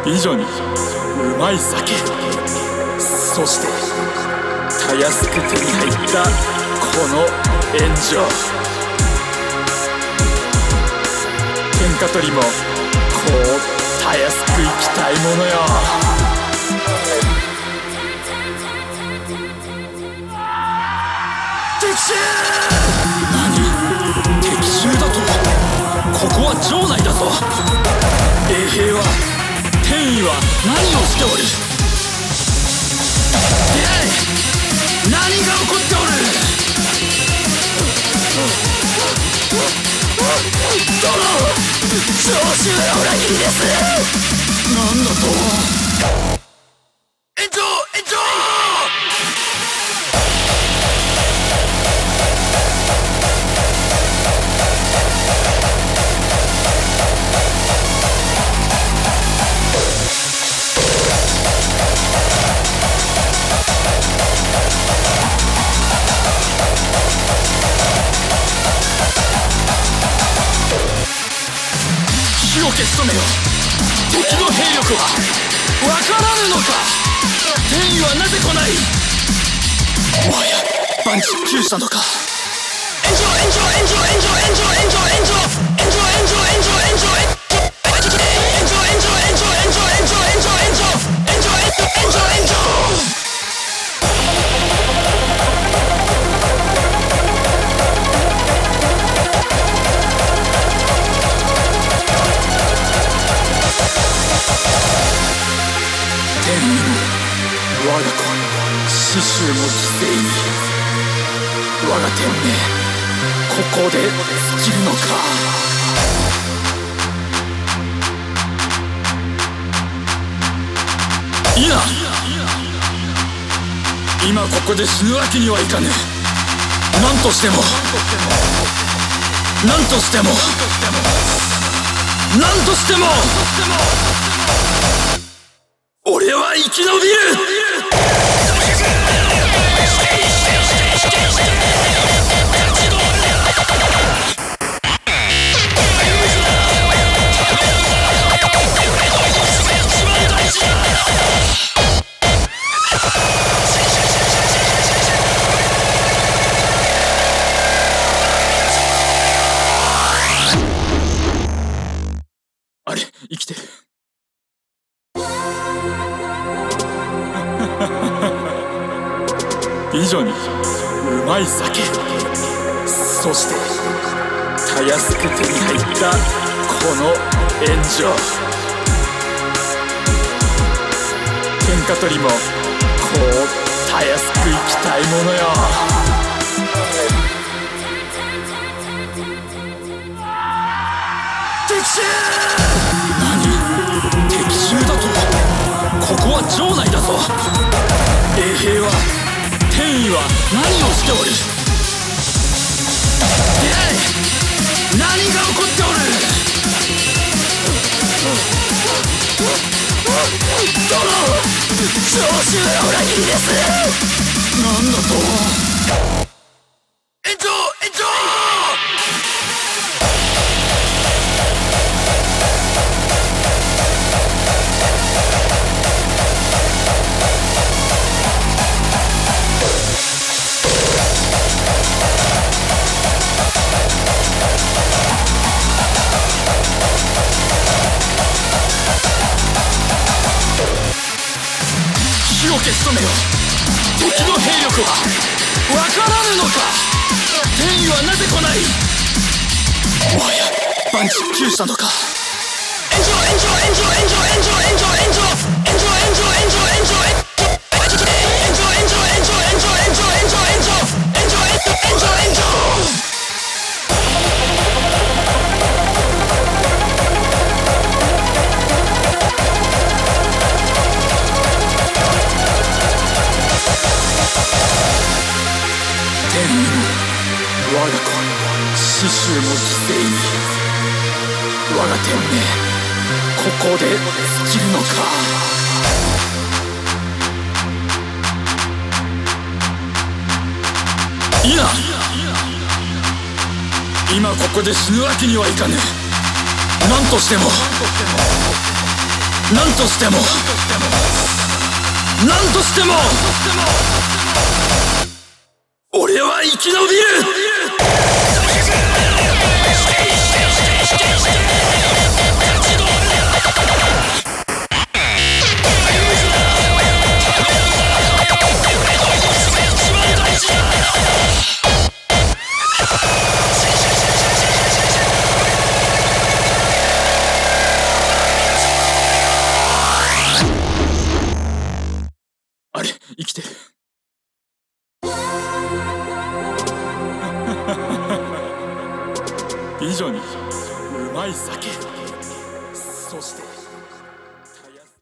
美女にうまい酒、そしてたやすく手に入ったこの炎上。天下取りもこうたやすく生きたいものよ。敵襲！何？敵襲だと？ここは城内だぞ。衛兵は、天意は何をしておる？出会え！何が起こっておる？殿！長州の裏切りです。なんだと？炎上！炎上！火を消し止めよ。敵の兵力はわからぬのか？天意はなぜ来ない？もはや万事休したのか？炎上！炎上！炎上！炎上！炎上！炎上！炎上！炎上！炎上！炎上！炎上！我が子、死臭も犠牲に。我が天命、ここで尽きるのか。いいな。今ここで死ぬわけにはいかぬ。何としても、何としても、何としても、俺は生き延びる。あれ、生きてる。美女にうまい酒、そしてたやすく手に入ったこの炎上。天下取りもこうたやすく生きたいものよ。敵襲！何？敵襲だと？ここは城内だぞ。衛兵は、天意は何をしておる？出会え！何が起こっておる？殿！長州の裏切りです。なんだと？炎上！炎上！火を消し止めよ。敵の兵力はわからぬのか？天意はなぜ来ない？もはや万事休したのか？炎上！炎上！炎上！炎上！炎上！炎上！炎上！炎上！炎上！炎上！炎上！我が子、死臭も犠牲に。我が天命、ここで尽きるのか。いいな。今ここで死ぬわけにはいかぬ。何としても、 何としても何としても俺は生き延びる。あれ、生きてる。美女にうまい酒、そして